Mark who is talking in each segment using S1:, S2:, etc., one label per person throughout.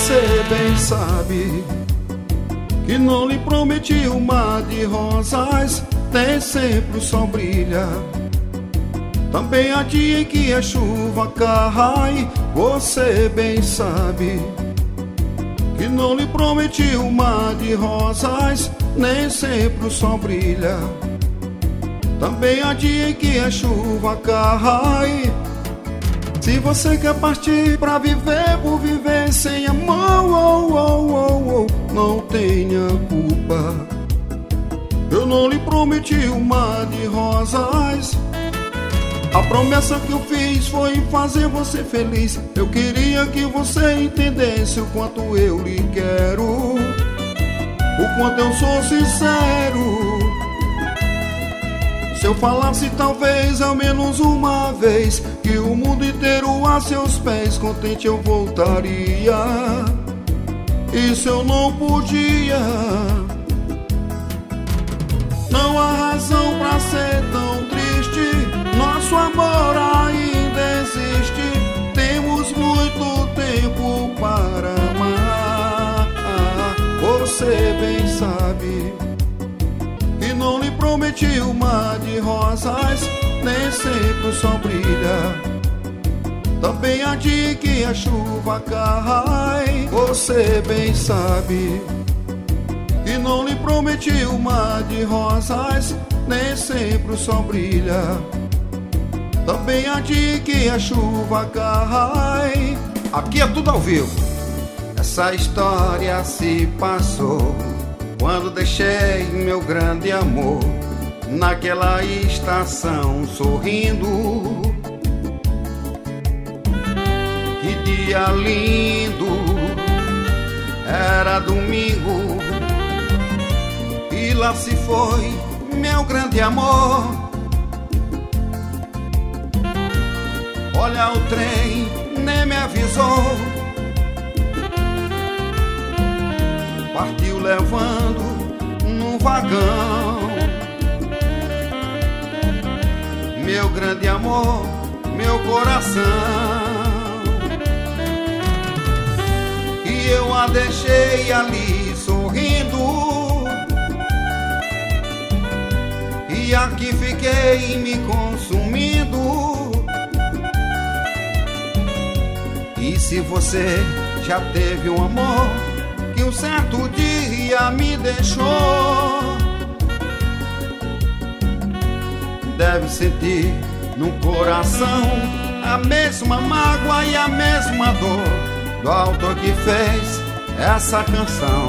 S1: Você bem sabe que não lhe prometi um mar de rosas, nem sempre o sol brilha. Também há dia em que a chuva cai. Você bem sabe que não lhe prometi um mar de rosas, nem sempre o sol brilha. Também há dia em que a chuva cai. Se você quer partir pra viver por viver sem amor, não tenha culpa. Eu não lhe prometi um mar de rosas. A promessa que eu fiz foi fazer você feliz. Eu queria que você entendesse o quanto eu lhe quero, o quanto eu sou sincero. Se eu falasse talvez ao menos uma vez que o mundo inteiro a seus pés, contente eu voltaria. Isso eu não podia. Não há razão pra ser tão triste. Nosso amor ainda existe. Temos muito tempo para amar. Você bem sabe que não lhe prometi um mar de rosas, nem sempre o sol brilha. Também há dia que a chuva cai. Você bem sabe que não lhe prometi um mar de rosas, nem sempre o sol brilha. Também há dia que a chuva cai. Aqui é tudo ao vivo. Essa história se passou quando deixei meu grande amor naquela estação sorrindo. Que dia lindo, era domingo, e lá se foi meu grande amor. Olha, o trem nem me avisou, partiu levando num vagão meu grande amor, meu coração. E eu a deixei ali sorrindo, e aqui fiquei me consumindo. E se você já teve um amor que um certo dia me deixou, deve sentir no coração a mesma mágoa e a mesma dor do autor que fez essa canção.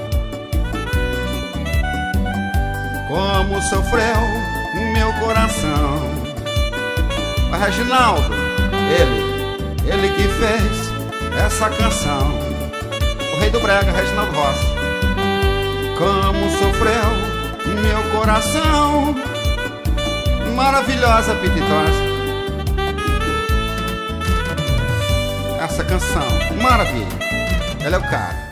S1: Como sofreu meu coração. O Reginaldo, ele que fez essa canção. O rei do brega, Reginaldo Rossi. Como sofreu meu coração. Maravilhosa Pititosa. Essa canção, maravilha. Ela é o cara.